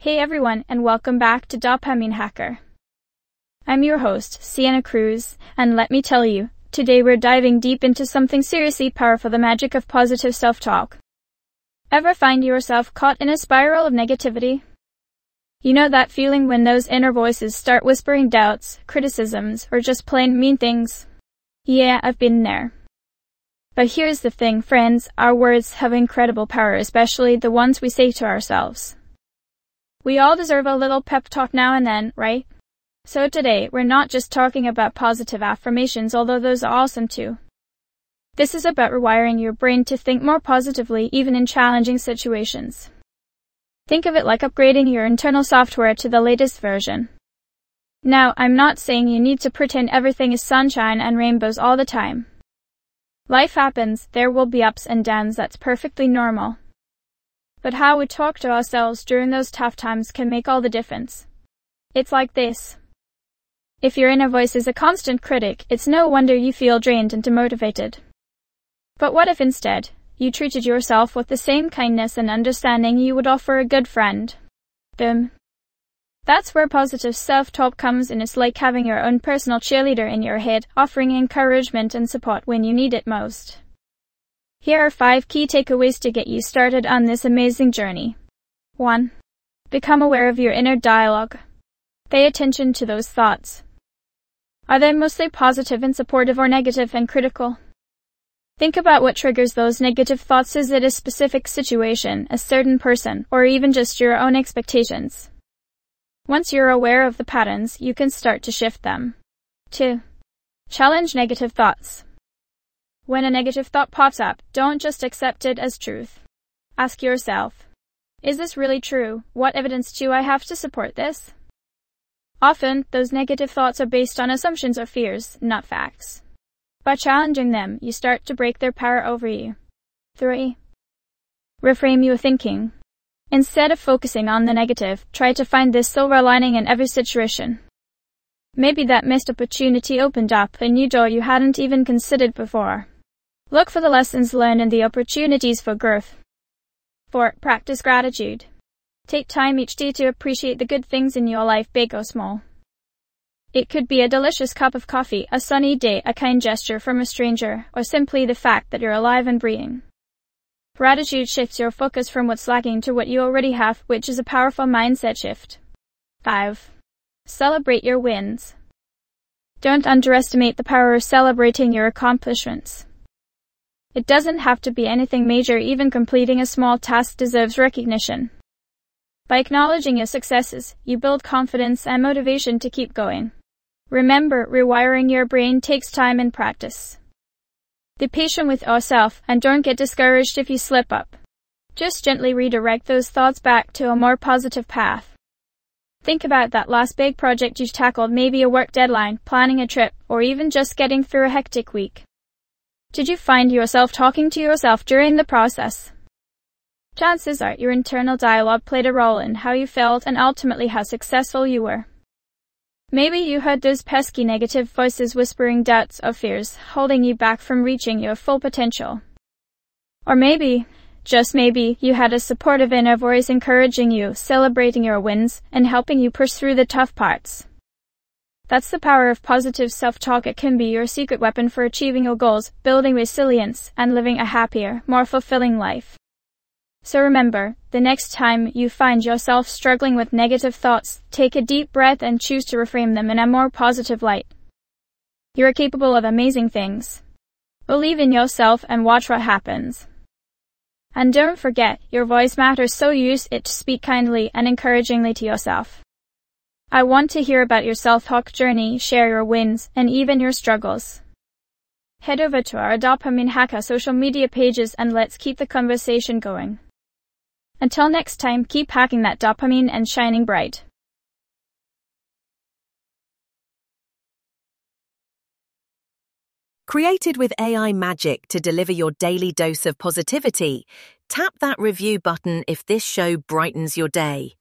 Hey everyone, and welcome back to Dopamine Hacker. I'm your host, Sienna Cruz, and let me tell you, today we're diving deep into something seriously powerful, the magic of positive self-talk. Ever find yourself caught in a spiral of negativity? You know that feeling when those inner voices start whispering doubts, criticisms, or just plain mean things? Yeah, I've been there. But here's the thing, friends, our words have incredible power, especially the ones we say to ourselves. We all deserve a little pep talk now and then, right? So today, we're not just talking about positive affirmations, although those are awesome too. This is about rewiring your brain to think more positively even in challenging situations. Think of it like upgrading your internal software to the latest version. Now, I'm not saying you need to pretend everything is sunshine and rainbows all the time. Life happens, there will be ups and downs, that's perfectly normal. But how we talk to ourselves during those tough times can make all the difference. It's like this. If your inner voice is a constant critic, it's no wonder you feel drained and demotivated. But what if instead, you treated yourself with the same kindness and understanding you would offer a good friend? Boom. That's where positive self-talk comes in. It's like having your own personal cheerleader in your head, offering encouragement and support when you need it most. Here are 5 key takeaways to get you started on this amazing journey. 1. Become aware of your inner dialogue. Pay attention to those thoughts. Are they mostly positive and supportive or negative and critical? Think about what triggers those negative thoughts. Is it a specific situation, a certain person, or even just your own expectations? Once you're aware of the patterns, you can start to shift them. 2. Challenge negative thoughts. When a negative thought pops up, don't just accept it as truth. Ask yourself, is this really true? What evidence do I have to support this? Often, those negative thoughts are based on assumptions or fears, not facts. By challenging them, you start to break their power over you. 3. Reframe your thinking. Instead of focusing on the negative, try to find this silver lining in every situation. Maybe that missed opportunity opened up a new door you hadn't even considered before. Look for the lessons learned and the opportunities for growth. 4. Practice gratitude. Take time each day to appreciate the good things in your life, big or small. It could be a delicious cup of coffee, a sunny day, a kind gesture from a stranger, or simply the fact that you're alive and breathing. Gratitude shifts your focus from what's lacking to what you already have, which is a powerful mindset shift. 5. Celebrate your wins. Don't underestimate the power of celebrating your accomplishments. It doesn't have to be anything major, even completing a small task deserves recognition. By acknowledging your successes, you build confidence and motivation to keep going. Remember, rewiring your brain takes time and practice. Be patient with yourself and don't get discouraged if you slip up. Just gently redirect those thoughts back to a more positive path. Think about that last big project you tackled, maybe a work deadline, planning a trip, or even just getting through a hectic week. Did you find yourself talking to yourself during the process? Chances are your internal dialogue played a role in how you felt and ultimately how successful you were. Maybe you heard those pesky negative voices whispering doubts or fears, holding you back from reaching your full potential. Or maybe, just maybe, you had a supportive inner voice encouraging you, celebrating your wins, and helping you push through the tough parts. That's the power of positive self-talk. It can be your secret weapon for achieving your goals, building resilience, and living a happier, more fulfilling life. So remember, the next time you find yourself struggling with negative thoughts, take a deep breath and choose to reframe them in a more positive light. You are capable of amazing things. Believe in yourself and watch what happens. And don't forget, your voice matters, so use it to speak kindly and encouragingly to yourself. I want to hear about your self-talk journey, share your wins, and even your struggles. Head over to our Dopamine Hacker social media pages and let's keep the conversation going. Until next time, keep hacking that dopamine and shining bright. Created with AI magic to deliver your daily dose of positivity, tap that review button if this show brightens your day.